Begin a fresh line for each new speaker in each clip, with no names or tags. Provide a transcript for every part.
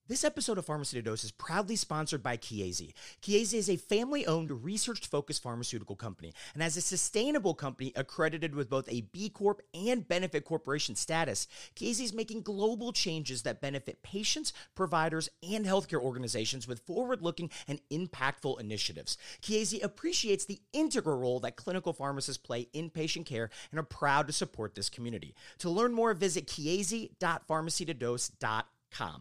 This episode of Pharmacy to Dose is proudly sponsored by Chiesi. Chiesi is a family-owned, research-focused pharmaceutical company, and as a sustainable company accredited with both a B Corp and Benefit Corporation status, Chiesi is making global changes that benefit patients, providers, and healthcare organizations with forward-looking and impactful initiatives. Chiesi appreciates the integral role that clinical pharmacists play in patient care and are proud to support this community. To learn more, visit chiesi.pharmacytodose.com.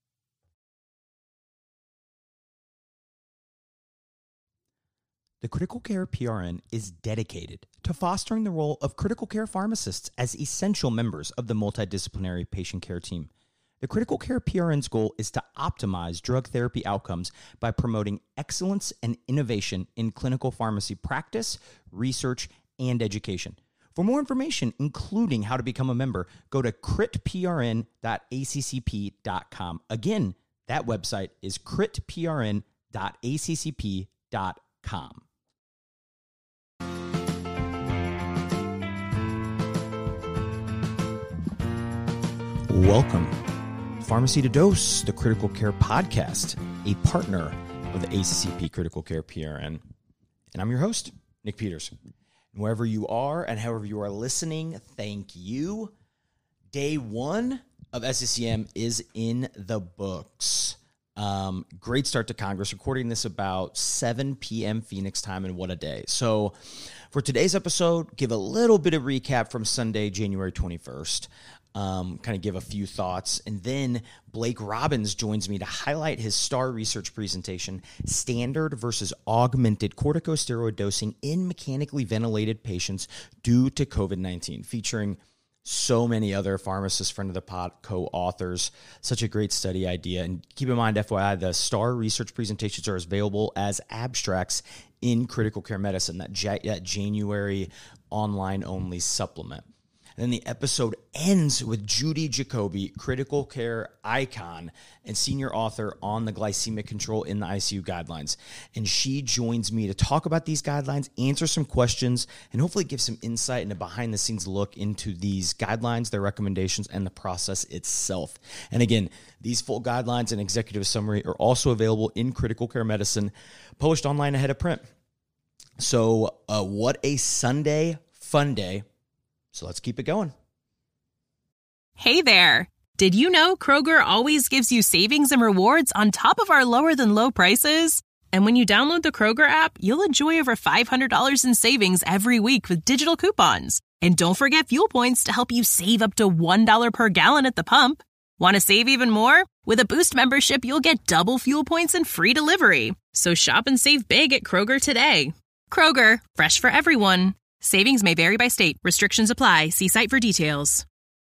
The Critical Care PRN is dedicated to fostering the role of critical care pharmacists as essential members of the multidisciplinary patient care team. The Critical Care PRN's goal is to optimize drug therapy outcomes by promoting excellence and innovation in clinical pharmacy practice, research, and education. For more information, including how to become a member, go to critprn.accp.com. Again, that website is critprn.accp.com. Welcome, Pharmacy to Dose, the Critical Care Podcast, a partner of the ACCP Critical Care PRN. And I'm your host, Nick Peters. And wherever you are and however you are listening, thank you. Day one of SCCM is in the books. Great start to Congress, recording this about 7 p.m. Phoenix time, and what a day. So for today's episode, give a little bit of recap from Sunday, January 21st. Kind of give a few thoughts, and then Blake Robbins joins me to highlight his STAR research presentation, Standard versus Augmented Corticosteroid Dosing in Mechanically Ventilated Patients Due to COVID-19, featuring so many other pharmacists, friend of the pod, co-authors. Such a great study idea. And keep in mind, FYI, the STAR research presentations are available as abstracts in Critical Care Medicine, that January online-only supplement. And then the episode ends with Judy Jacoby, critical care icon and senior author on the glycemic control in the ICU guidelines. And she joins me to talk about these guidelines, answer some questions, and hopefully give some insight and a behind-the-scenes look into these guidelines, their recommendations, and the process itself. And again, these full guidelines and executive summary are also available in Critical Care Medicine, published online ahead of print. So what a Sunday fun day. So let's keep it going.
Hey there. Did you know Kroger always gives you savings and rewards on top of our lower than low prices? And when you download the Kroger app, you'll enjoy over $500 in savings every week with digital coupons. And don't forget fuel points to help you save up to $1 per gallon at the pump. Want to save even more? With a Boost membership, you'll get double fuel points and free delivery. So shop and save big at Kroger today. Kroger, fresh for everyone. Savings may vary by state. Restrictions apply. See site for details.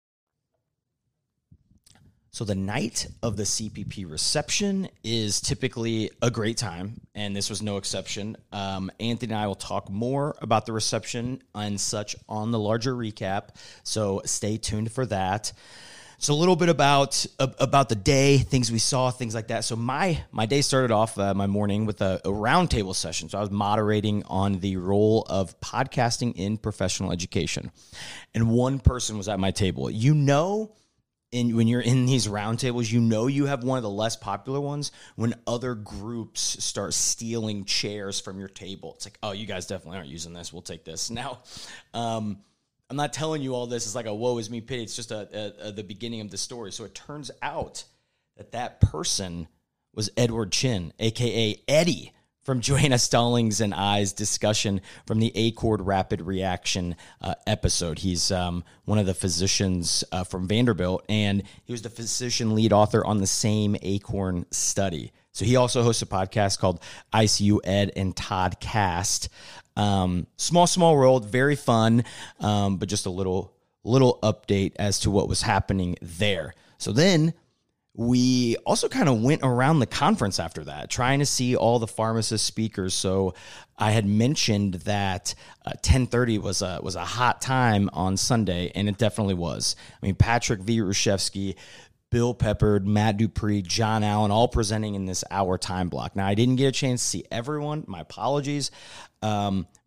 So the night of the CPP reception is typically a great time, and this was no exception. Anthony and I will talk more about the reception and such on the larger recap, so stay tuned for that. So a little bit about the day, things we saw, things like that. So my day started off, my morning, with a roundtable session. So I was moderating on the role of podcasting in professional education. And one person was at my table. When you're in these roundtables, you have one of the less popular ones when other groups start stealing chairs from your table. It's like, oh, you guys definitely aren't using this. We'll take this. Now, I'm not telling you all this. It's like a woe is me pity. It's just the beginning of the story. So it turns out that person was Edward Chin, a.k.a. Eddie, from Joanna Stallings and I's discussion from the ACORD Rapid Reaction episode. He's one of the physicians from Vanderbilt, and he was the physician lead author on the same ACORN study. So he also hosts a podcast called ICU Ed and Todd Cast. Small world, very fun, but just a little update as to what was happening there. So then we also kind of went around the conference after that, trying to see all the pharmacist speakers. So I had mentioned that 10:30 was a hot time on Sunday, and it definitely was. I mean, Patrick V. Rushevsky, Bill Peppard, Matt Dupree, John Allen, all presenting in this hour time block. Now, I didn't get a chance to see everyone. My apologies. But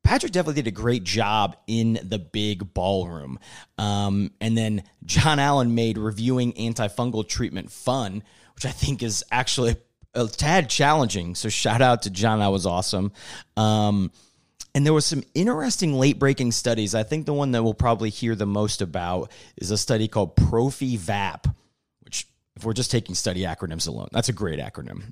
Patrick definitely did a great job in the big ballroom. And then John Allen made reviewing antifungal treatment fun, which I think is actually a tad challenging. So shout out to John. That was awesome. And there was some interesting late-breaking studies. I think the one that we'll probably hear the most about is a study called Profi-VAP, which, if we're just taking study acronyms alone, that's a great acronym.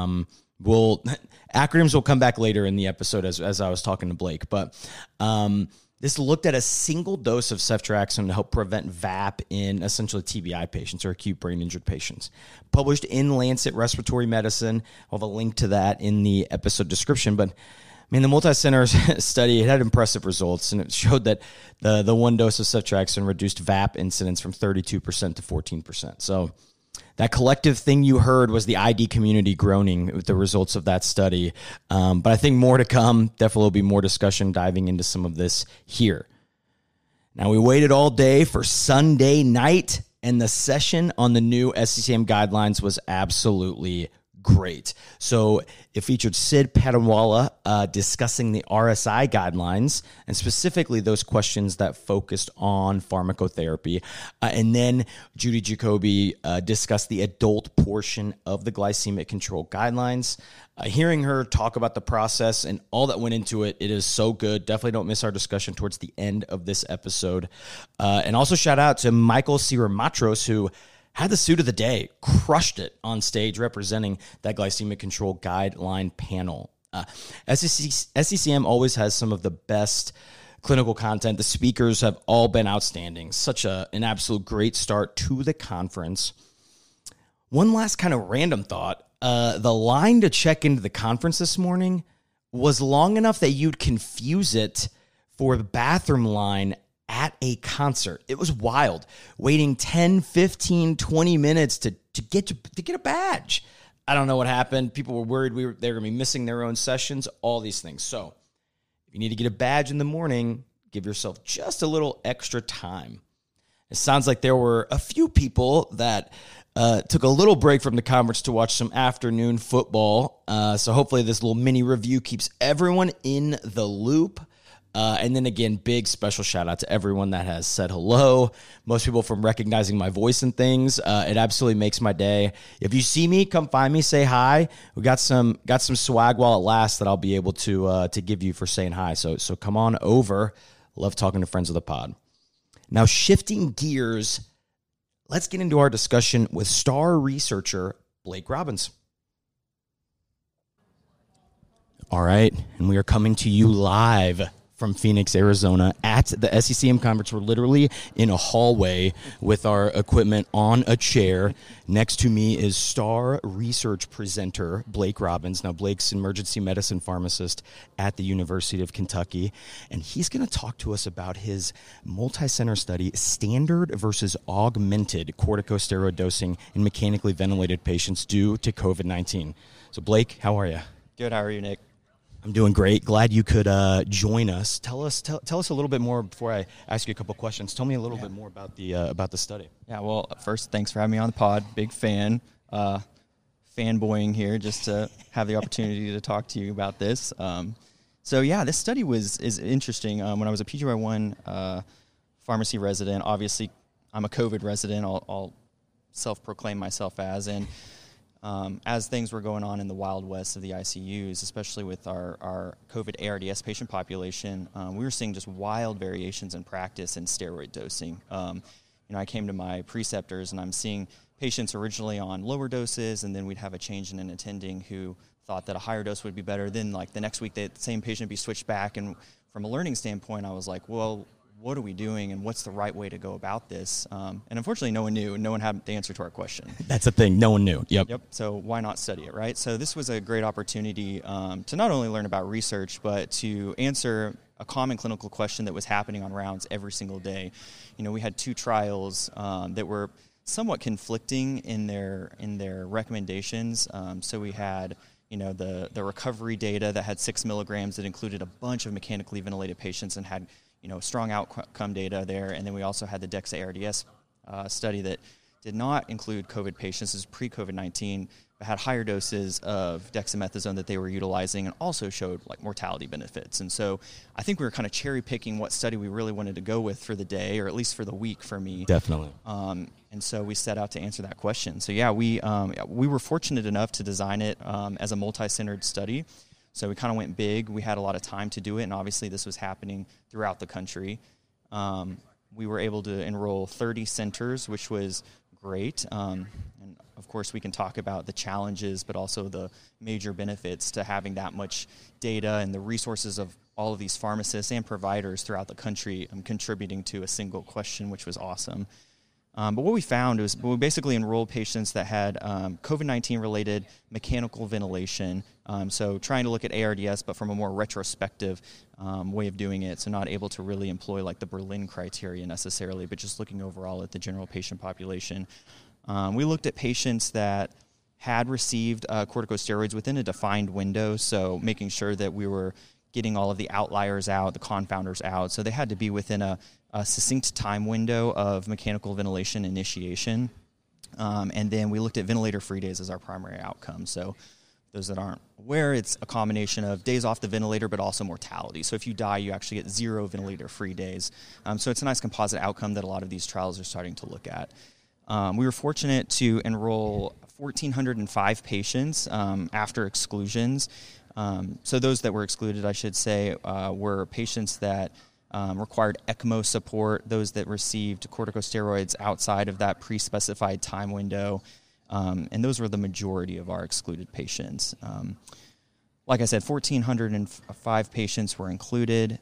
Acronyms will come back later in the episode as I was talking to Blake, but this looked at a single dose of ceftriaxone to help prevent VAP in essentially TBI patients or acute brain injured patients. Published in Lancet Respiratory Medicine. I'll have a link to that in the episode description, but the multi-center study, it had impressive results, and it showed that the one dose of ceftriaxone reduced VAP incidence from 32% to 14%. So that collective thing you heard was the ID community groaning with the results of that study. But I think more to come. Definitely will be more discussion diving into some of this here. Now, we waited all day for Sunday night, and the session on the new SCCM guidelines was absolutely great. So it featured Sid Padawala discussing the RSI guidelines and specifically those questions that focused on pharmacotherapy. And then Judy Jacoby discussed the adult portion of the glycemic control guidelines. Hearing her talk about the process and all that went into it, it is so good. Definitely don't miss our discussion towards the end of this episode. And also shout out to Michael Siramatros, who had the suit of the day, crushed it on stage representing that glycemic control guideline panel. SCCM always has some of the best clinical content. The speakers have all been outstanding. Such an absolute great start to the conference. One last kind of random thought. The line to check into the conference this morning was long enough that you'd confuse it for the bathroom line at a concert. It was wild. Waiting 10, 15, 20 minutes to get a badge. I don't know what happened. People were worried they were going to be missing their own sessions, all these things. So if you need to get a badge in the morning, give yourself just a little extra time. It sounds like there were a few people that took a little break from the conference to watch some afternoon football. So hopefully this little mini review keeps everyone in the loop. And then again, big special shout out to everyone that has said hello. Most people from recognizing my voice and things. It absolutely makes my day. If you see me, come find me, say hi. We got some swag while it lasts that I'll be able to give you for saying hi. So come on over. Love talking to friends of the pod. Now, shifting gears, let's get into our discussion with star researcher Blake Robbins. All right, and we are coming to you live from Phoenix, Arizona at the SCCM conference. We're literally in a hallway with our equipment on a chair. Next to me is star research presenter Blake Robbins. Now, Blake's an emergency medicine pharmacist at the University of Kentucky, and he's going to talk to us about his multi-center study, standard versus augmented corticosteroid dosing in mechanically ventilated patients due to COVID-19. So, Blake, how are you?
Good. How are you, Nick?
I'm doing great. Glad you could join us. Tell us a little bit more before I ask you a couple questions. Tell me a little bit more about the study.
Yeah. Well, first, thanks for having me on the pod. Big fan, fanboying here just to have the opportunity to talk to you about this. So yeah, this study is interesting. When I was a PGY1 pharmacy resident, obviously I'm a COVID resident. I'll self-proclaim myself as things were going on in the Wild West of the ICUs, especially with our COVID ARDS patient population, we were seeing just wild variations in practice in steroid dosing. I came to my preceptors and I'm seeing patients originally on lower doses, and then we'd have a change in an attending who thought that a higher dose would be better. Then like the next week, the same patient would be switched back. And from a learning standpoint, I was like, well, what are we doing and what's the right way to go about this? And unfortunately, no one knew. No one had the answer to our question.
That's the thing. No one knew. Yep.
So why not study it, right? So this was a great opportunity to not only learn about research, but to answer a common clinical question that was happening on rounds every single day. We had two trials that were somewhat conflicting in their recommendations. So we had the recovery data that had 6 milligrams that included a bunch of mechanically ventilated patients and had strong outcome data there. And then we also had the DEXA ARDS study that did not include COVID patients. This is pre-COVID-19, had higher doses of dexamethasone that they were utilizing, and also showed like mortality benefits. And so I think we were kind of cherry picking what study we really wanted to go with for the day, or at least for the week for me.
Definitely.
And so we set out to answer that question. So yeah, we were fortunate enough to design it as a multi-centered study. So we kind of went big. We had a lot of time to do it, and obviously this was happening throughout the country. We were able to enroll 30 centers, which was great. And of course, we can talk about the challenges, but also the major benefits to having that much data and the resources of all of these pharmacists and providers throughout the country contributing to a single question, which was awesome. But what we found was we basically enrolled patients that had COVID-19 related mechanical ventilation. So trying to look at ARDS, but from a more retrospective way of doing it. So not able to really employ like the Berlin criteria necessarily, but just looking overall at the general patient population. We looked at patients that had received corticosteroids within a defined window. So making sure that we were getting all of the outliers out, the confounders out. So they had to be within a succinct time window of mechanical ventilation initiation. And then we looked at ventilator-free days as our primary outcome. So those that aren't aware, it's a combination of days off the ventilator, but also mortality. So if you die, you actually get 0 ventilator-free days. So it's a nice composite outcome that a lot of these trials are starting to look at. We were fortunate to enroll 1,405 patients after exclusions. So those that were excluded, I should say, were patients that required ECMO support, those that received corticosteroids outside of that pre-specified time window, and those were the majority of our excluded patients. Like I said, 1,405 patients were included.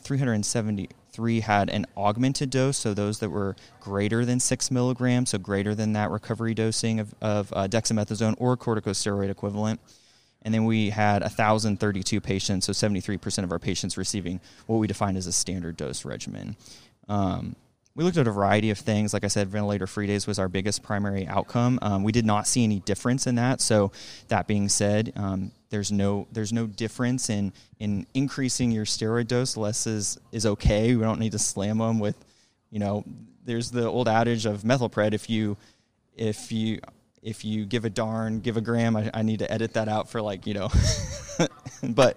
373 had an augmented dose, so those that were greater than 6 milligrams, so greater than that recovery dosing of dexamethasone or corticosteroid equivalent. And then we had 1,032 patients, so 73% of our patients receiving what we define as a standard dose regimen. We looked at a variety of things. Like I said, ventilator-free days was our biggest primary outcome. We did not see any difference in that. So that being said, there's no difference in increasing your steroid dose. Less is okay. We don't need to slam them with, there's the old adage of methylpred. If you give a darn, give a gram. I need to edit that out for but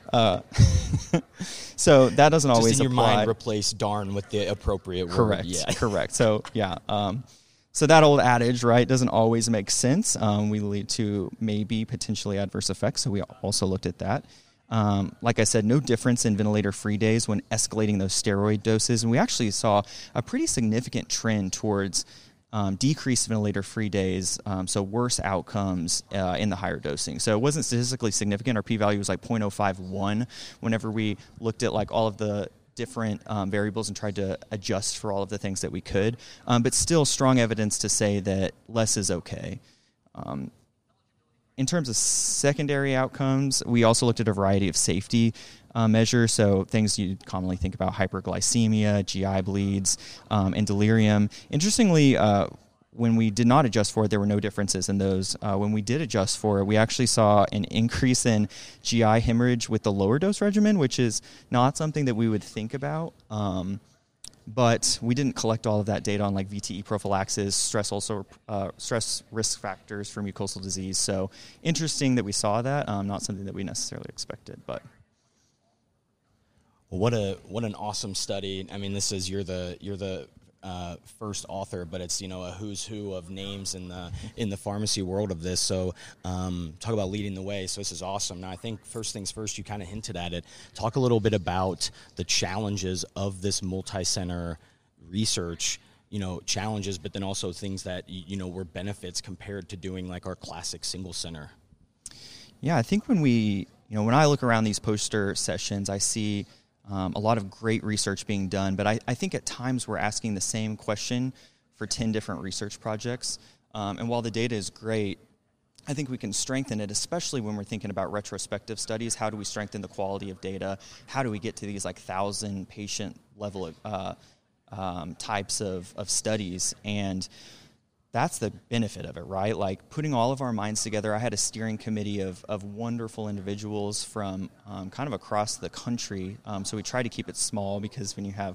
so that doesn't always
just in your
apply.
mind replace darn with the appropriate word.
Correct.
Yeah.
Correct. So yeah. So that old adage, right, doesn't always make sense. We lead to maybe potentially adverse effects. So we also looked at that. Like I said, no difference in ventilator-free days when escalating those steroid doses. And we actually saw a pretty significant trend towards decreased ventilator-free days, so worse outcomes in the higher dosing. So it wasn't statistically significant. Our p-value was like 0.051 whenever we looked at like all of the different variables and tried to adjust for all of the things that we could. But still strong evidence to say that less is okay. In terms of secondary outcomes, we also looked at a variety of safety measures, so things you commonly think about: hyperglycemia, GI bleeds, and delirium. Interestingly, when we did not adjust for it, there were no differences in those. When we did adjust for it, we actually saw an increase in GI hemorrhage with the lower dose regimen, which is not something that we would think about. But we didn't collect all of that data on like VTE prophylaxis, stress risk factors for mucosal disease. So interesting that we saw that. Not something that we necessarily expected, but.
Well, what an awesome study. I mean, this is you're the first author, but it's a who's who of names in the pharmacy world of this. So talk about leading the way. So this is awesome. Now I think first things first, you kind of hinted at it. Talk a little bit about the challenges of this multi-center research. Challenges, but then also things that were benefits compared to doing like our classic single center.
Yeah, I think when I look around these poster sessions, I see a lot of great research being done, but I think at times we're asking the same question for 10 different research projects. And while the data is great, I think we can strengthen it, especially when we're thinking about retrospective studies. How do we strengthen the quality of data? How do we get to these 1,000 patient level types of studies? And that's the benefit of it, right? Like putting all of our minds together. I had a steering committee of wonderful individuals from kind of across the country. So we try to keep it small because when you have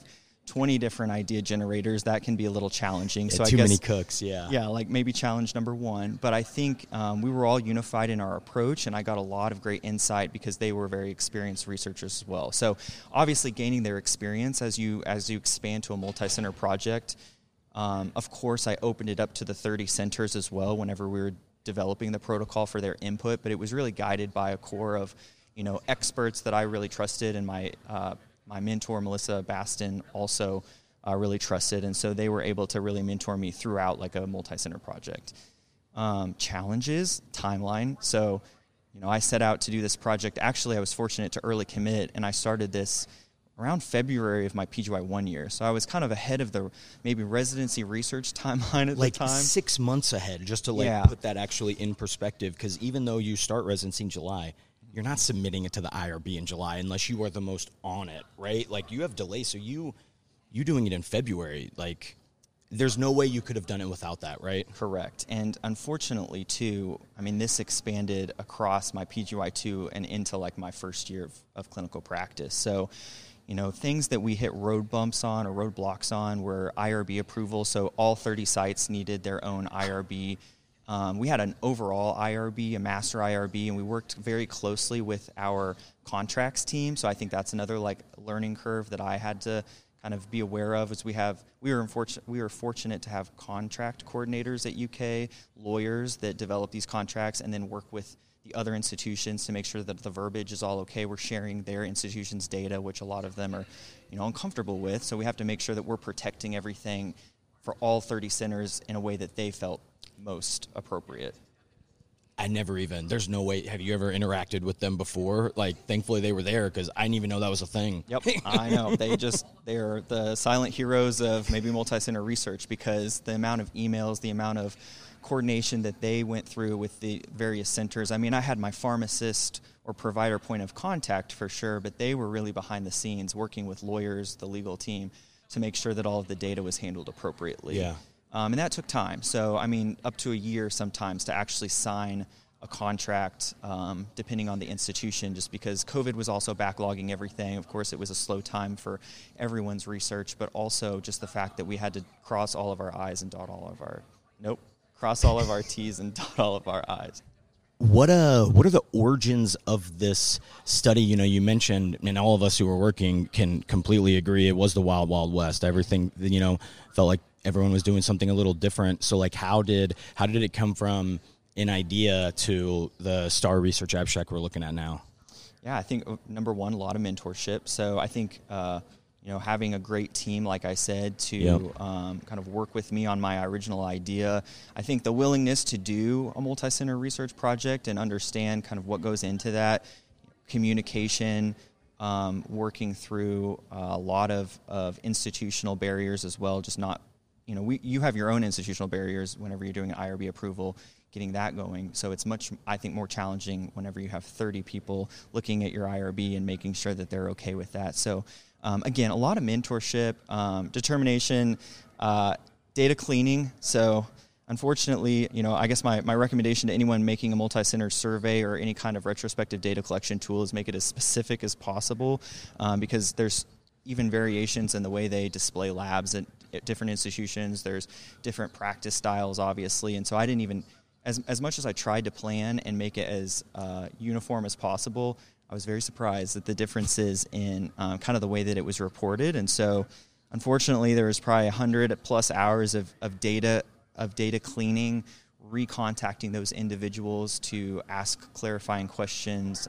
20 different idea generators, that can be a little challenging. So
too many cooks, yeah.
Yeah, like maybe challenge number one. But I think we were all unified in our approach, and I got a lot of great insight because they were very experienced researchers as well. So obviously gaining their experience as you expand to a multi-center project. Of course, I opened it up to the 30 centers as well whenever we were developing the protocol for their input, but it was really guided by a core of, experts that I really trusted, and my mentor, Melissa Baston, also really trusted, and so they were able to really mentor me throughout like a multi-center project. Challenges, timeline. So, I set out to do this project. Actually, I was fortunate to early commit, and I started this around February of my PGY 1 year. So I was kind of ahead of the maybe residency research timeline at the time.
Like 6 months ahead, just to put that actually in perspective, because even though you start residency in July, you're not submitting it to the IRB in July unless you are the most on it, right? Like, you have delays, so you doing it in February, like, there's no way you could have done it without that, right?
Correct. And unfortunately, too, this expanded across my PGY2 and into, like, my first year of clinical practice. So, things that we hit road bumps on or roadblocks on were IRB approval. So all 30 sites needed their own IRB. We had an overall IRB, a master IRB, and we worked very closely with our contracts team. So I think that's another learning curve that I had to kind of be aware of. Is we were fortunate to have contract coordinators at UK, lawyers that develop these contracts, and then work with the other institutions to make sure that the verbiage is all okay. We're sharing their institution's data, which a lot of them are, uncomfortable with. So we have to make sure that we're protecting everything for all 30 centers in a way that they felt most appropriate.
There's no way, have you ever interacted with them before? Like, thankfully they were there, because I didn't even know that was a thing.
Yep, I know. They're the silent heroes of maybe multi-center research, because the amount of emails, the amount of coordination that they went through with the various centers. I had my pharmacist or provider point of contact for sure, but they were really behind the scenes working with lawyers, the legal team, to make sure that all of the data was handled appropriately.
Yeah.
And that took time. So, up to a year sometimes to actually sign a contract, depending on the institution, just because COVID was also backlogging everything. Of course, it was a slow time for everyone's research, but also just the fact that we had to cross all of our I's and cross all of our T's and dot all of our I's.
What are the origins of this study? You mentioned, and all of us who were working can completely agree, it was the wild, wild west. Everything, felt like everyone was doing something a little different. So, like, how did it come from an idea to the STAR research abstract we're looking at now?
Yeah, I think number one, a lot of mentorship. So I think having a great team, like I said, to kind of work with me on my original idea. I think the willingness to do a multi-center research project and understand kind of what goes into that, communication, working through a lot of institutional barriers as well, just not, you have your own institutional barriers whenever you're doing an IRB approval, getting that going. So it's much, I think, more challenging whenever you have 30 people looking at your IRB and making sure that they're okay with that. So again, a lot of mentorship, determination, data cleaning. So unfortunately, I guess my recommendation to anyone making a multi-center survey or any kind of retrospective data collection tool is make it as specific as possible, because there's even variations in the way they display labs at different institutions. There's different practice styles, obviously, and so I didn't even, as much as I tried to plan and make it as uniform as possible, I was very surprised at the differences in kind of the way that it was reported. And so, unfortunately, there was probably 100+ hours of data cleaning, recontacting those individuals to ask clarifying questions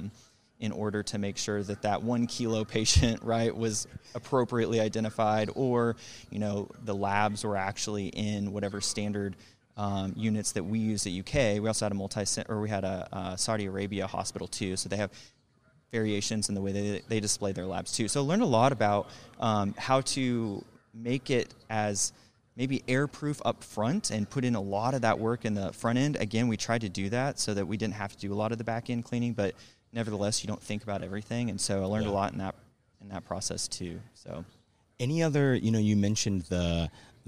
in order to make sure that 1 kilo patient, right, was appropriately identified, or the labs were actually in whatever standard units that we use at UK. We also had we had a Saudi Arabia hospital too, so they have variations in the way they display their labs too. So I learned a lot about how to make it as maybe airproof up front and put in a lot of that work in the front end. Again, we tried to do that so that we didn't have to do a lot of the back end cleaning, but nevertheless, you don't think about everything. And so I learned a lot in that process too. So
any other, you mentioned the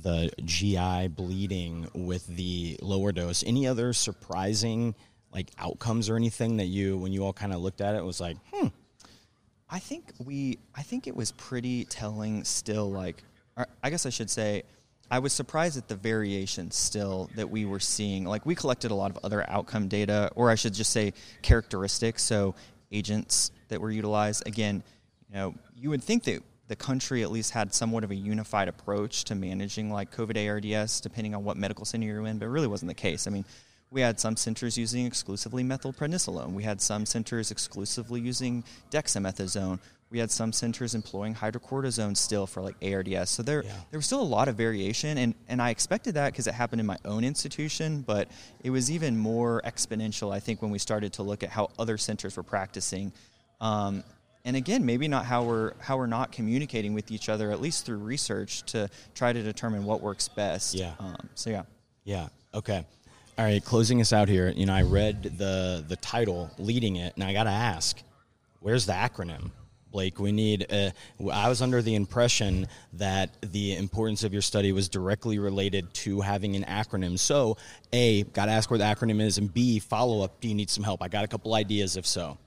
GI bleeding with the lower dose. Any other surprising outcomes or anything that when you all kind of looked at it, was like,
I think it was pretty telling still, like, I guess I should say, I was surprised at the variation still that we were seeing. Like, we collected a lot of other outcome data, or I should just say characteristics, so agents that were utilized. Again, you would think that the country at least had somewhat of a unified approach to managing like COVID ARDS, depending on what medical center you're in, but it really wasn't the case. I mean, we had some centers using exclusively methylprednisolone. We had some centers exclusively using dexamethasone. We had some centers employing hydrocortisone still for like ARDS. So there was still a lot of variation, and I expected that because it happened in my own institution, but it was even more exponential, I think, when we started to look at how other centers were practicing. And again, maybe not how we're not communicating with each other, at least through research, to try to determine what works best.
Yeah.
Yeah.
Okay. All right. Closing us out here. I read the title leading it, and I got to ask, where's the acronym? Blake, we need, I was under the impression that the importance of your study was directly related to having an acronym. So, A, got to ask where the acronym is, and B, follow up, do you need some help? I got a couple ideas if so.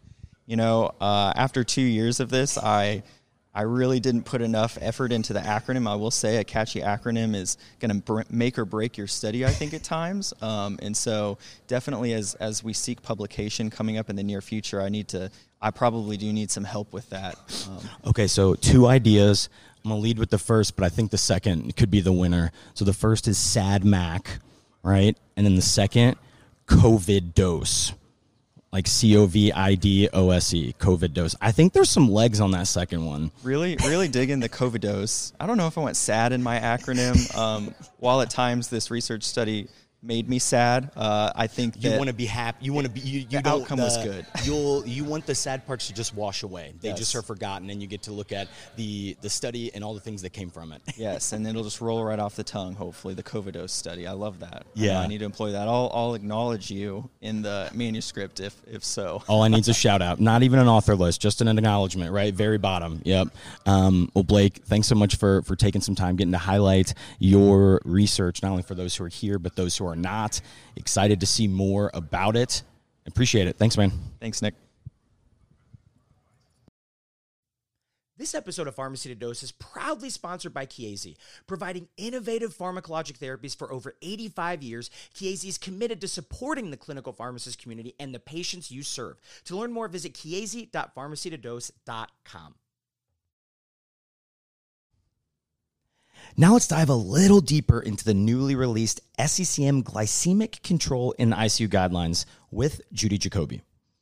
After 2 years of this, I really didn't put enough effort into the acronym. I will say a catchy acronym is going to make or break your study, I think, at times. And so definitely as we seek publication coming up in the near future, I probably do need some help with that.
Okay, so 2 ideas. I'm going to lead with the first, but I think the second could be the winner. So the first is SAD-MAC, right? And then the second, COVID dose. Like COVIDOSE, COVID dose. I think there's some legs on that second one.
Really digging the COVID dose. I don't know if I went SAD in my acronym. While at times this research study made me sad, I think that
you want to be happy. You want to be.
The outcome was good.
You want the sad parts to just wash away. They
Yes.
just are forgotten, and you get to look at the study and all the things that came from it.
Yes, and it'll just roll right off the tongue. Hopefully, the COVID dose study. I love that.
Yeah.
I need to employ that. I'll acknowledge you in the manuscript if so.
All I need is a shout out. Not even an author list, just an acknowledgement, right? Very bottom. Yep. Well, Blake, thanks so much for taking some time, getting to highlight your research, not only for those who are here, but those who are not. Excited to see more about it. Appreciate it. Thanks, man.
Thanks, Nick.
This episode of Pharmacy to Dose is proudly sponsored by Chiesi. Providing innovative pharmacologic therapies for over 85 years, Chiesi is committed to supporting the clinical pharmacist community and the patients you serve. To learn more, visit chiesi.pharmacytodose.com.
Now let's dive a little deeper into the newly released SCCM glycemic control in ICU guidelines with Judy Jacoby.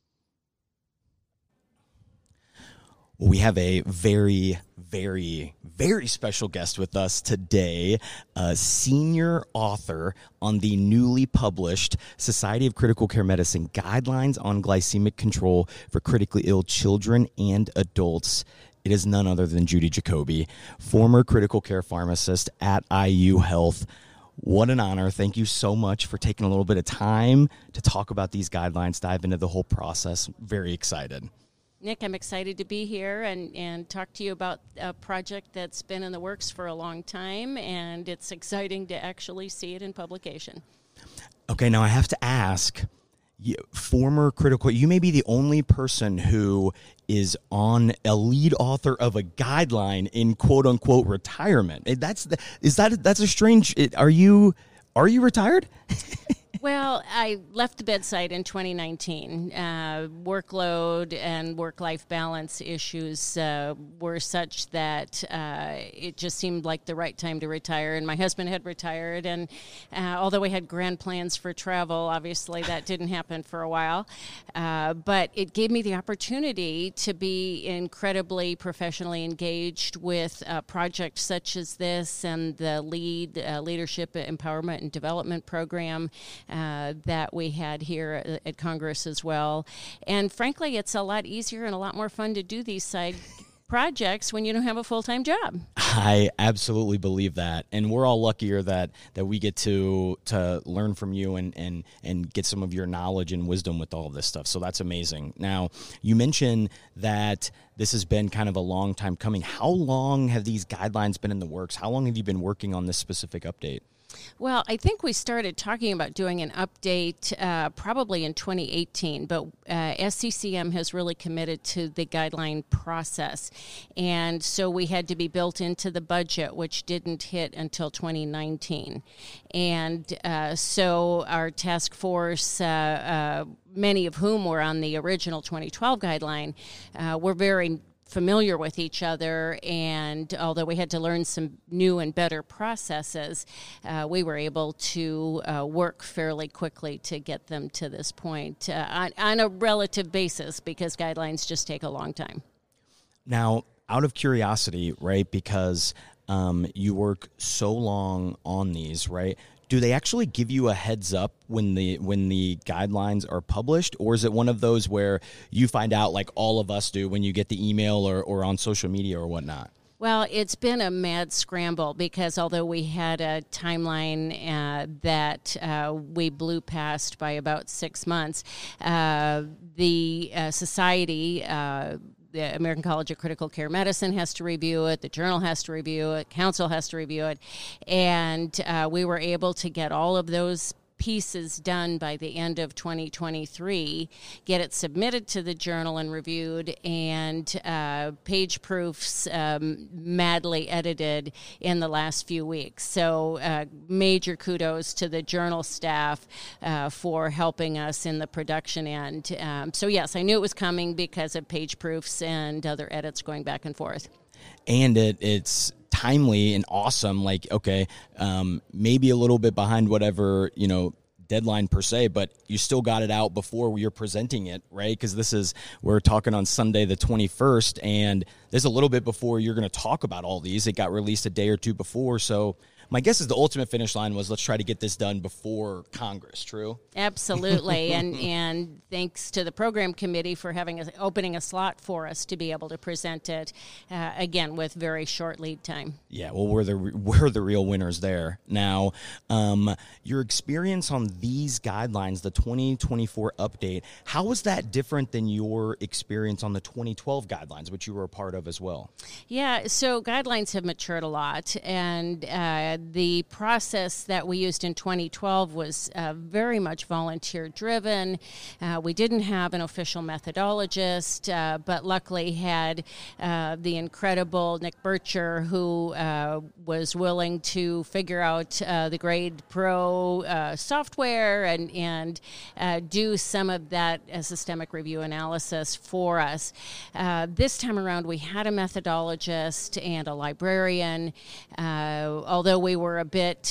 We have a very, very, very special guest with us today, a senior author on the newly published Society of Critical Care Medicine Guidelines on Glycemic Control for Critically Ill Children and Adults. It is none other than Judy Jacoby, former critical care pharmacist at IU Health. What an honor. Thank you so much for taking a little bit of time to talk about these guidelines, dive into the whole process. Very excited.
Nick, I'm excited to be here and talk to you about a project that's been in the works for a long time, and it's exciting to actually see it in publication.
Okay, now I have to ask, former critical, you may be the only person who is on a lead author of a guideline in quote unquote retirement. That's a strange, are you retired?
Well, I left the bedside in 2019. Workload and work-life balance issues were such that it just seemed like the right time to retire. And my husband had retired, and although we had grand plans for travel, obviously that didn't happen for a while. But it gave me the opportunity to be incredibly professionally engaged with projects such as this and the Leadership Empowerment and Development Program that we had here at Congress as well. And frankly, it's a lot easier and a lot more fun to do these side projects when you don't have a full-time job.
I absolutely believe that. And we're all luckier that we get to learn from you and get some of your knowledge and wisdom with all of this stuff. So that's amazing. Now, you mentioned that this has been kind of a long time coming. How long have these guidelines been in the works? How long have you been working on this specific update?
Well, I think we started talking about doing an update probably in 2018, but SCCM has really committed to the guideline process. And so we had to be built into the budget, which didn't hit until 2019. And so our task force, many of whom were on the original 2012 guideline, were very familiar with each other, and although we had to learn some new and better processes, we were able to work fairly quickly to get them to this point on a relative basis, because guidelines just take a long time.
Now, out of curiosity, right, because you work so long on these, right, do they actually give you a heads up when the guidelines are published, or is it one of those where you find out like all of us do when you get the email or on social media or whatnot?
Well, it's been a mad scramble, because although we had a timeline that we blew past by about 6 months, the society, the American College of Critical Care Medicine has to review it, the journal has to review it, council has to review it, and we were able to get all of those pieces done by the end of 2023, get it submitted to the journal and reviewed, and page proofs madly edited in the last few weeks. So major kudos to the journal staff for helping us in the production end. So yes, I knew it was coming because of page proofs and other edits going back and forth.
And it's timely and awesome. Like, okay, maybe a little bit behind whatever, deadline per se, but you still got it out before you're presenting it, right? Because we're talking on Sunday the 21st, and there's a little bit before you're going to talk about all these. It got released a day or two before, so my guess is the ultimate finish line was let's try to get this done before Congress. True?
Absolutely, and thanks to the program committee for opening a slot for us to be able to present it again with very short lead time.
Yeah, well, we're the real winners there. Now, your experience on these guidelines, the 2024 update, how was that different than your experience on the 2012 guidelines, which you were a part of as well?
Yeah, so guidelines have matured a lot, and the process that we used in 2012 was very much volunteer-driven. We didn't have an official methodologist, but luckily had the incredible Nick Bircher, who was willing to figure out the Grade Pro software and do some of that systemic review analysis for us. This time around, we had a methodologist and a librarian, although we were a bit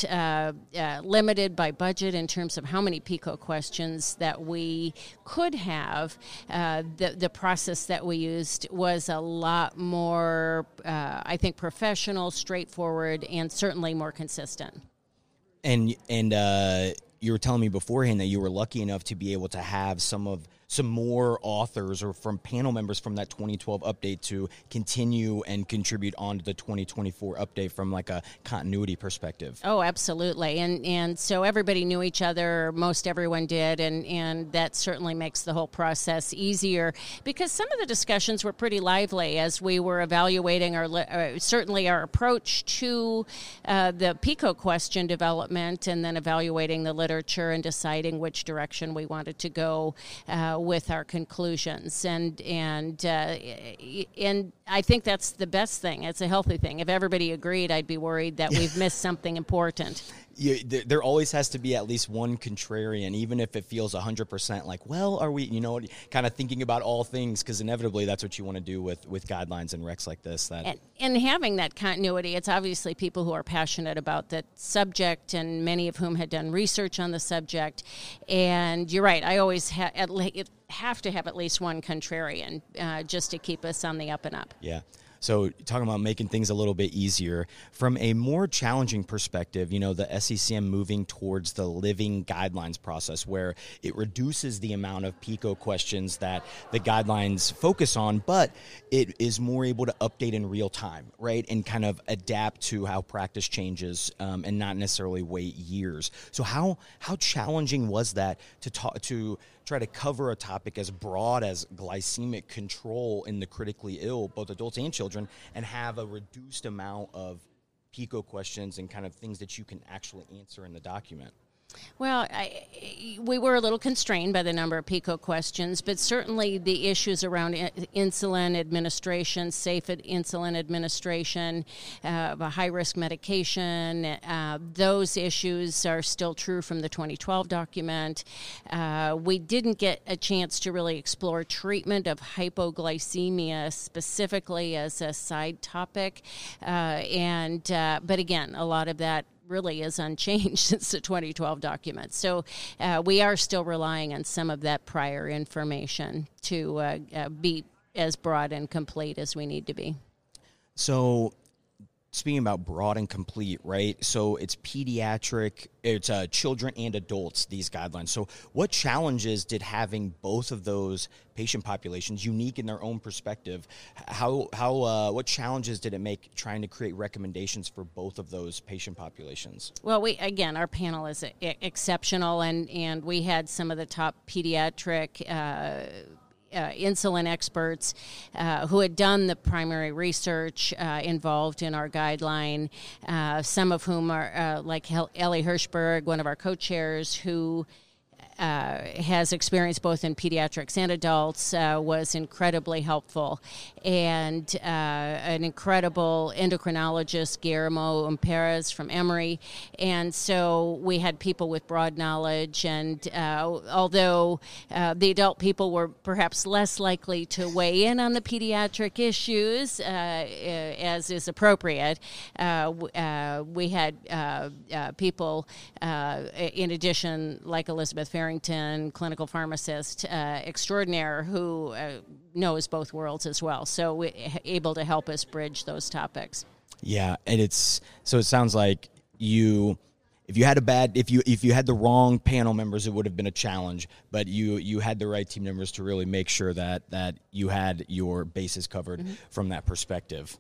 limited by budget in terms of how many PICO questions that we could have. The process that we used was a lot more, I think, professional, straightforward, and certainly more consistent. And
you were telling me beforehand that you were lucky enough to be able to have some more authors or from panel members from that 2012 update to continue and contribute on to the 2024 update from like a continuity perspective.
Oh, absolutely. And so everybody knew each other, most everyone did, and that certainly makes the whole process easier, because some of the discussions were pretty lively as we were evaluating certainly our approach to the PICO question development, and then evaluating the literature and deciding which direction we wanted to go with our conclusions, and I think that's the best thing. It's a healthy thing. If everybody agreed, I'd be worried that we've missed something important.
There always has to be at least one contrarian, even if it feels 100% like, well, are we, kind of thinking about all things, because inevitably that's what you want to do with guidelines and recs like this.
And having that continuity, it's obviously people who are passionate about the subject, and many of whom had done research on the subject. And you're right, I always have to have at least one contrarian just to keep us on the up and up.
Yeah. So talking about making things a little bit easier, from a more challenging perspective, the SCCM moving towards the living guidelines process, where it reduces the amount of PICO questions that the guidelines focus on, but it is more able to update in real time, right? And kind of adapt to how practice changes and not necessarily wait years. So how challenging was that to try to cover a topic as broad as glycemic control in the critically ill, both adults and children, and have a reduced amount of PICO questions and kind of things that you can actually answer in the document?
Well, we were a little constrained by the number of PICO questions, but certainly the issues around insulin administration, safe insulin administration, a high-risk medication, those issues are still true from the 2012 document. We didn't get a chance to really explore treatment of hypoglycemia specifically as a side topic, but again, a lot of that really is unchanged since the 2012 document. So we are still relying on some of that prior information to be as broad and complete as we need to be.
So speaking about broad and complete, right? So it's pediatric, it's children and adults, these guidelines. So what challenges did having both of those patient populations, unique in their own perspective, what challenges did it make trying to create recommendations for both of those patient populations?
Well, our panel is exceptional, and we had some of the top pediatric insulin experts who had done the primary research involved in our guideline, some of whom are like Ellie Hirschberg, one of our co-chairs, who has experience both in pediatrics and adults, was incredibly helpful. And an incredible endocrinologist, Guillermo Perez from Emory. And so we had people with broad knowledge. And although the adult people were perhaps less likely to weigh in on the pediatric issues, as is appropriate, we had people, in addition, like Elizabeth Farrington, clinical pharmacist extraordinaire, who knows both worlds as well. So able to help us bridge those topics.
Yeah, and it sounds like if you had the wrong panel members, it would have been a challenge. But you had the right team members to really make sure that you had your bases covered from that perspective.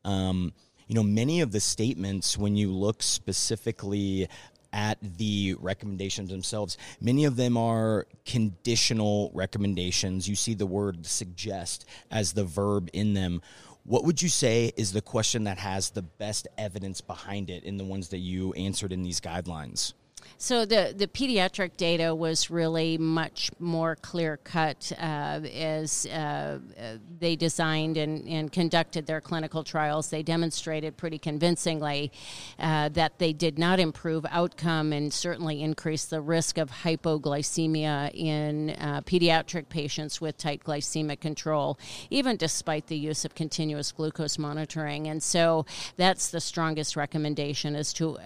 Many of the statements, when you look specifically at the recommendations themselves, many of them are conditional recommendations. You see the word suggest as the verb in them. What would you say is the question that has the best evidence behind it in the ones that you answered in these guidelines?
So the pediatric data was really much more clear-cut as they designed and conducted their clinical trials. They demonstrated pretty convincingly that they did not improve outcome and certainly increase the risk of hypoglycemia in pediatric patients with tight glycemic control, even despite the use of continuous glucose monitoring. And so that's the strongest recommendation, is to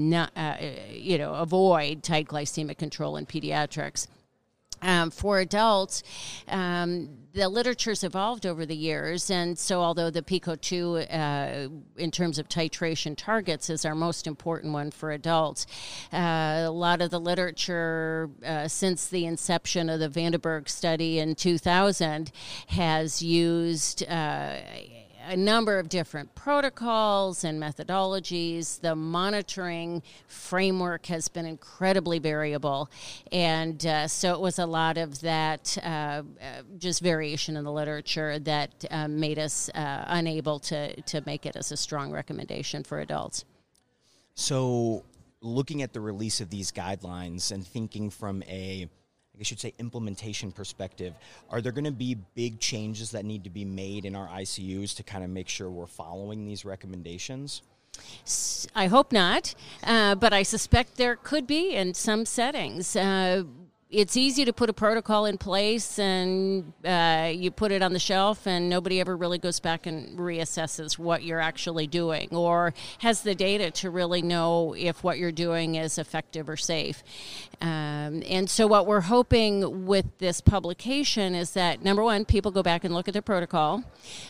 avoid tight glycemic control in pediatrics. For adults, the literature's evolved over the years, and so although the PICO2, in terms of titration targets, is our most important one for adults, a lot of the literature since the inception of the Vandenberg study in 2000 has used a number of different protocols and methodologies. The monitoring framework has been incredibly variable, and so it was a lot of that just variation in the literature that made us unable to make it as a strong recommendation for adults.
So looking at the release of these guidelines and thinking from implementation perspective, are there going to be big changes that need to be made in our ICUs to kind of make sure we're following these recommendations?
I hope not, but I suspect there could be in some settings. It's easy to put a protocol in place and you put it on the shelf and nobody ever really goes back and reassesses what you're actually doing or has the data to really know if what you're doing is effective or safe. And so what we're hoping with this publication is that, number one, people go back and look at their protocol.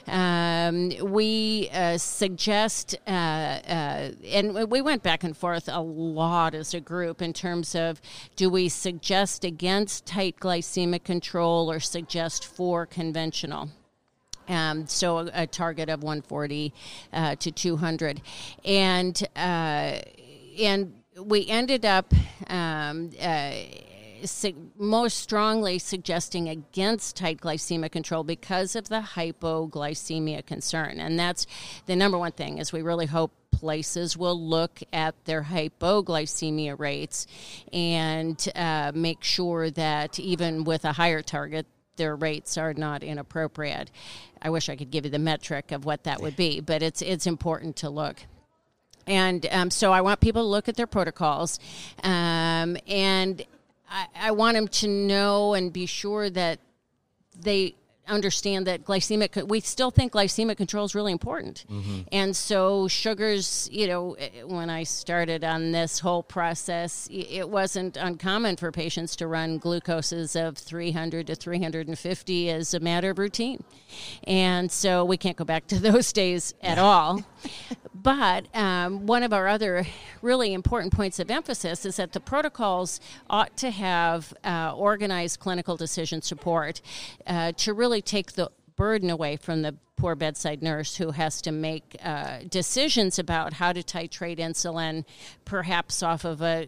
We suggest, and we went back and forth a lot as a group in terms of, do we suggest against tight glycemic control or suggest for conventional? So a target of 140 to 200. And we ended up most strongly suggesting against tight glycemic control because of the hypoglycemia concern. And that's the number one thing, is we really hope places will look at their hypoglycemia rates and make sure that even with a higher target, their rates are not inappropriate. I wish I could give you the metric of what that would be, but it's important to look. And so I want people to look at their protocols, and I want them to know and be sure that they understand that we still think glycemic control is really important. Mm-hmm. And so sugars, when I started on this whole process, it wasn't uncommon for patients to run glucoses of 300 to 350 as a matter of routine. And so we can't go back to those days at all. But one of our other really important points of emphasis is that the protocols ought to have organized clinical decision support to really take the burden away from the poor bedside nurse who has to make decisions about how to titrate insulin, perhaps off of a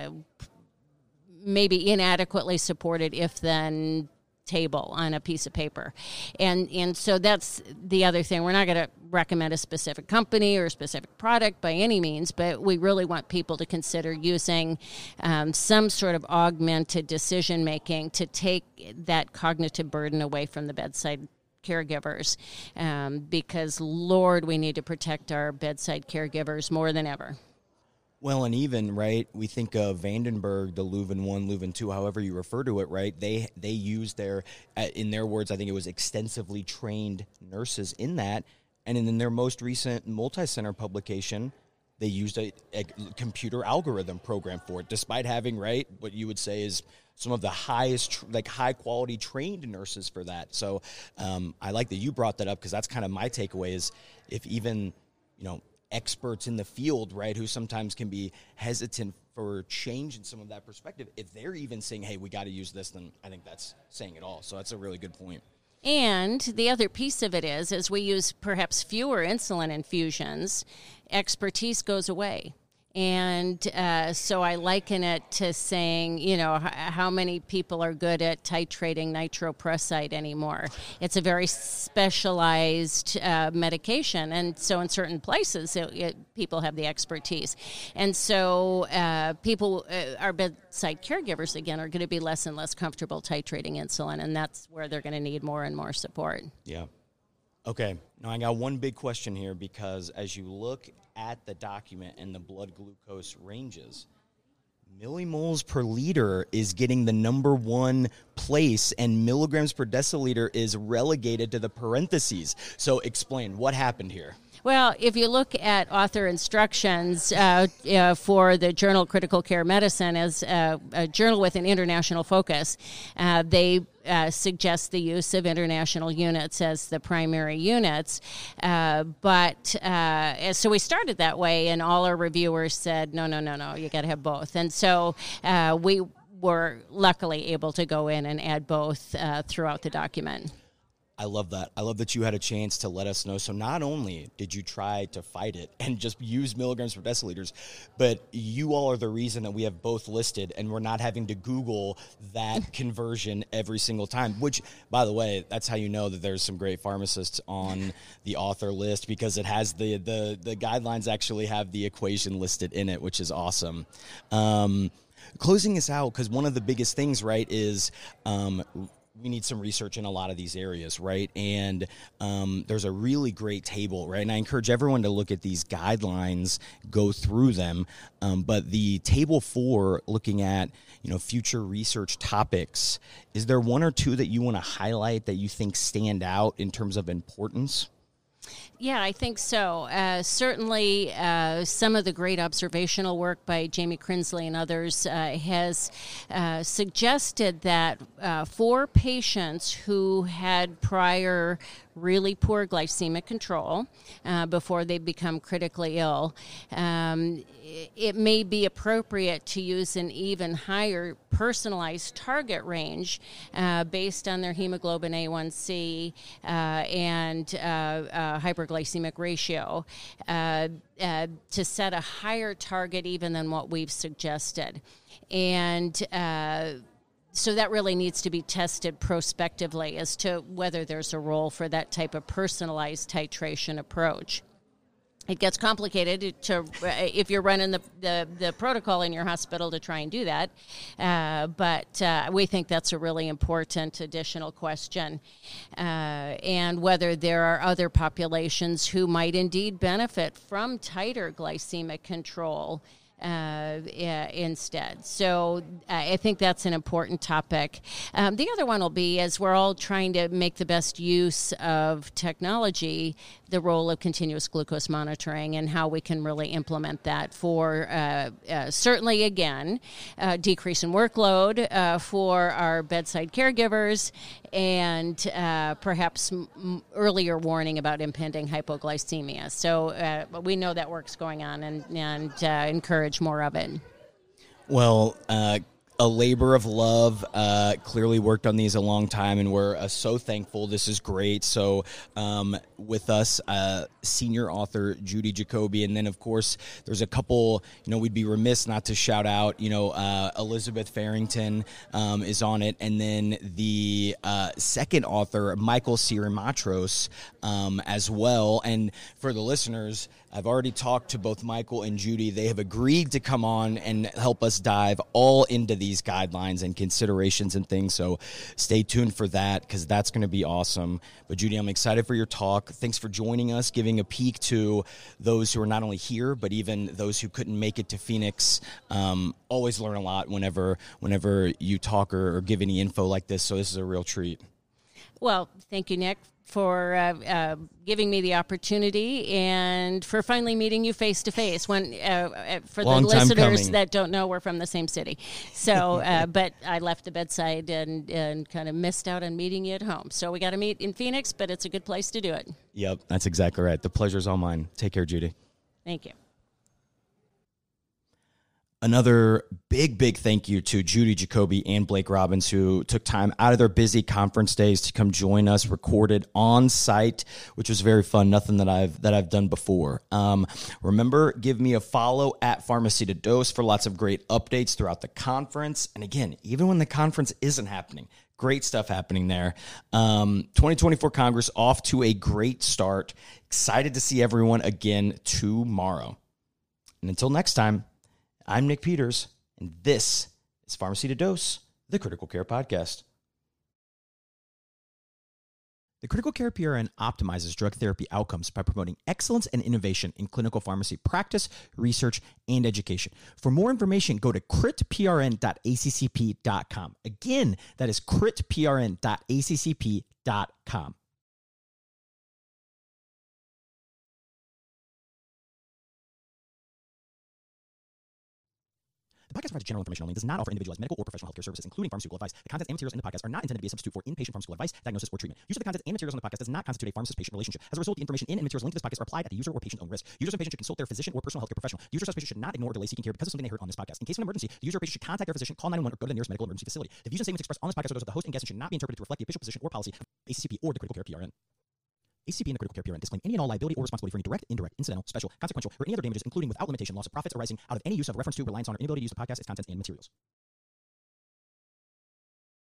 maybe inadequately supported if-then table on a piece of paper. And so that's the other thing. We're not going to recommend a specific company or a specific product by any means, but we really want people to consider using some sort of augmented decision making to take that cognitive burden away from the bedside caregivers, because Lord, we need to protect our bedside caregivers more than ever.
Well, and even, right, we think of Vandenberg, the Leuven 1, Leuven 2, however you refer to it, right? They use in their words, I think it was extensively trained nurses in that. And in their most recent multi-center publication, they used a computer algorithm program for it, despite having, right, what you would say is some of the highest, high-quality trained nurses for that. So I like that you brought that up, because that's kind of my takeaway is if even, experts in the field, right, who sometimes can be hesitant for change in some of that perspective, if they're even saying, hey, we got to use this, then I think that's saying it all. So that's a really good point.
And the other piece of it is, as we use perhaps fewer insulin infusions, expertise goes away. And so I liken it to saying, how many people are good at titrating nitroprusside anymore? It's a very specialized medication. And so in certain places, people have the expertise. And so our bedside caregivers, again, are going to be less and less comfortable titrating insulin. And that's where they're going to need more and more support.
Yeah. Okay. Now I got one big question here, because as you look at the document and the blood glucose ranges, millimoles per liter is getting the number one place, and milligrams per deciliter is relegated to the parentheses. So explain what happened here.
Well, if you look at author instructions for the journal Critical Care Medicine as a journal with an international focus, they suggest the use of international units as the primary units. So we started that way, and all our reviewers said, no, you got to have both. And so we were luckily able to go in and add both throughout the document.
I love that. I love that you had a chance to let us know. So not only did you try to fight it and just use milligrams per deciliters, but you all are the reason that we have both listed, and we're not having to Google that conversion every single time, which, by the way, that's how you know that there's some great pharmacists on the author list, because it has the guidelines actually have the equation listed in it, which is awesome. Closing this out, because one of the biggest things, right, is we need some research in a lot of these areas, right? And there's a really great table, right? And I encourage everyone to look at these guidelines, go through them. But the table 4, looking at, future research topics, is there one or two that you want to highlight that you think stand out in terms of importance?
Yeah, I think so. Certainly, some of the great observational work by Jamie Crinsley and others has suggested that for patients who had prior really poor glycemic control before they become critically ill, it may be appropriate to use an even higher personalized target range based on their hemoglobin A1C and hyperglycemic ratio to set a higher target even than what we've suggested. And So that really needs to be tested prospectively as to whether there's a role for that type of personalized titration approach. It gets complicated if you're running the protocol in your hospital to try and do that, but we think that's a really important additional question, and whether there are other populations who might indeed benefit from tighter glycemic control instead. So I think that's an important topic. The other one will be, as we're all trying to make the best use of technology, the role of continuous glucose monitoring and how we can really implement that for certainly, again, decrease in workload for our bedside caregivers, and perhaps earlier warning about impending hypoglycemia. So we know that work's going on, and encourage more of it.
Well, a labor of love, clearly worked on these a long time, and we're so thankful. This is great. So with us, senior author Judy Jacoby, and then, of course, there's a couple, we'd be remiss not to shout out, Elizabeth Farrington is on it, and then the second author, Michael Sirimatros, as well. And for the listeners, I've already talked to both Michael and Judy. They have agreed to come on and help us dive all into these guidelines and considerations and things. So stay tuned for that, because that's going to be awesome. But Judy, I'm excited for your talk. Thanks for joining us, giving a peek to those who are not only here, but even those who couldn't make it to Phoenix. Always learn a lot whenever you talk or give any info like this. So this is a real treat.
Well, thank you, Nick, for giving me the opportunity and for finally meeting you face to face. When for the listeners that don't know, we're from the same city. So, but I left the bedside and kind of missed out on meeting you at home. So we got to meet in Phoenix, but it's a good place to do it.
Yep, that's exactly right. The pleasure's all mine. Take care, Judy.
Thank you.
Another big thank you to Judy Jacoby and Blake Robbins, who took time out of their busy conference days to come join us, recorded on site, which was very fun. Nothing that I've done before. Remember, give me a follow at Pharmacy to Dose for lots of great updates throughout the conference. And again, even when the conference isn't happening, great stuff happening there. 2024 Congress off to a great start. Excited to see everyone again tomorrow. And until next time, I'm Nick Peters, and this is Pharmacy to Dose, the Critical Care Podcast. The Critical Care PRN optimizes drug therapy outcomes by promoting excellence and innovation in clinical pharmacy practice, research, and education. For more information, go to critprn.accp.com. Again, that is critprn.accp.com. The podcast provides general information only, does not offer individualized medical or professional healthcare services, including pharmaceutical advice. The contents and materials in the podcast are not intended to be a substitute for inpatient pharmaceutical advice, diagnosis, or treatment. Use of the contents and materials on the podcast does not constitute a pharmacist-patient relationship. As a result, the information in and materials linked to this podcast are applied at the user or patient's own risk. Users and patients should consult their physician or personal healthcare professional. Users or patients should not ignore or delay seeking care because of something they heard on this podcast. In case of an emergency, the user or patient should contact their physician, call 911, or go to the nearest medical emergency facility. The views and statements expressed on this podcast are those of the host and guests and should not be interpreted to reflect the official position or policy of ACCP or the Critical Care PRN. ACCP and the Critical Care PRN disclaim any and all liability or responsibility for any direct, indirect, incidental, special, consequential, or any other damages, including without limitation, loss of profits arising out of any use of, reference to, reliance on, or inability to use the podcast, its contents, and materials.